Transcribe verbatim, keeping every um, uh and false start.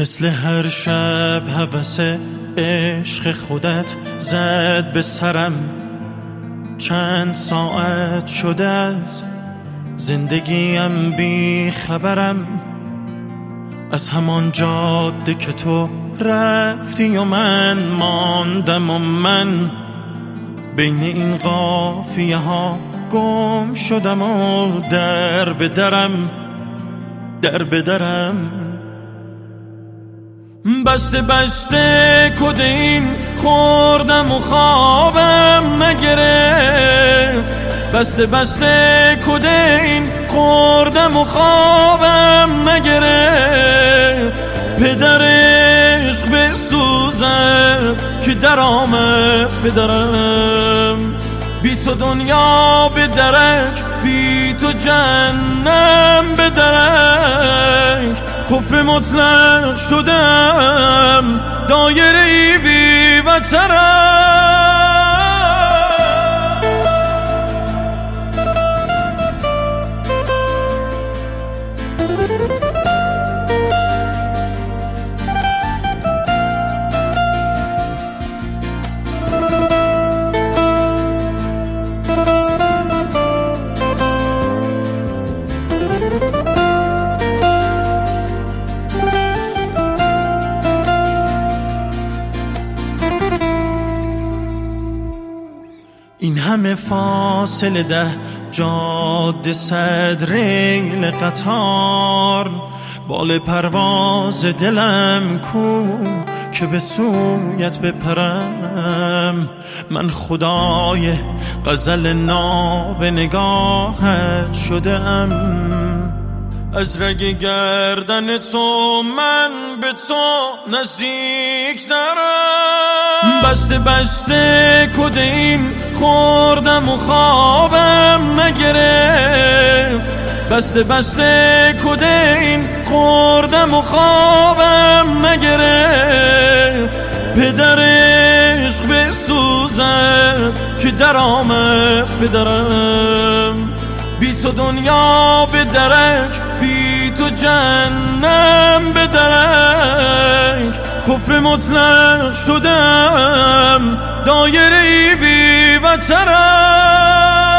مثل هر شب هوس عشق خودت زد به سرم. چند ساعت شده از زندگیم بی خبرم، از همان جاده که تو رفتی و من ماندم و من بین این قافیه ها گم شدم و در به درم در به درم. بسته بسته کدین خوردم و خوابم نگرفت. بسته بسته کدین خوردم و خوابم نگرفت. پدر عشق بسوزد که در آمد پدرم. بی تو دنیا به درک، بی تو جهنم به درک. کفر مطلق شدم، دایره بی بترم. این همه فاصله ده جاده صد ریل قطار، بال پرواز دلم کو که به سویت بپرم. من خدای غزل ناب نگاهت شدم، از رگ گردن تو من به تو نزدیک ترم. بسته بسته کدین خوردم و خوابم نگرفت. بسته بسته کدین خوردم و خوابم نگرفت. پدر عشق بسوزد که در آمد پدرم. بی تو دنیا به درک، بی تو جهنم به درک. کفر مطلق شدم، دایره بی بترم.